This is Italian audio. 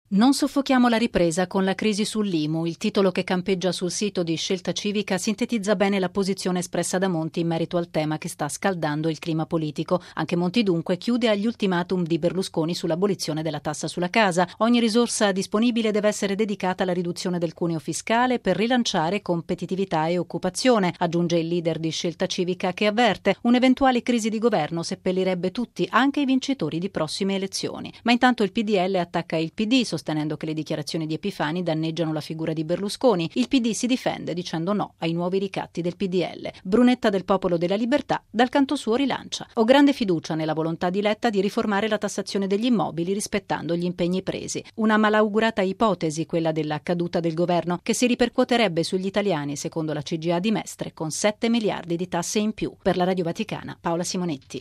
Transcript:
Non soffochiamo la ripresa con la crisi sull'IMU. Il titolo che campeggia sul sito di Scelta Civica sintetizza bene la posizione espressa da Monti in merito al tema che sta scaldando il clima politico. Anche Monti dunque chiude agli ultimatum di Berlusconi sull'abolizione della tassa sulla casa. Ogni risorsa disponibile deve essere dedicata alla riduzione del cuneo fiscale per rilanciare competitività e occupazione, aggiunge il leader di Scelta Civica, che avverte un'eventuale crisi di governo seppellirebbe tutti, anche i vincitori di prossime elezioni. Ma intanto il PDL attacca il PD, sostenendo che le dichiarazioni di Epifani danneggiano la figura di Berlusconi. Il PD si difende dicendo no ai nuovi ricatti del PDL. Brunetta del Popolo della Libertà dal canto suo rilancia: ho grande fiducia nella volontà di Letta di riformare la tassazione degli immobili rispettando gli impegni presi. Una malaugurata ipotesi quella della caduta del governo, che si ripercuoterebbe sugli italiani, secondo la CGIA di Mestre, con 7 miliardi di tasse in più. Per la Radio Vaticana, Paola Simonetti.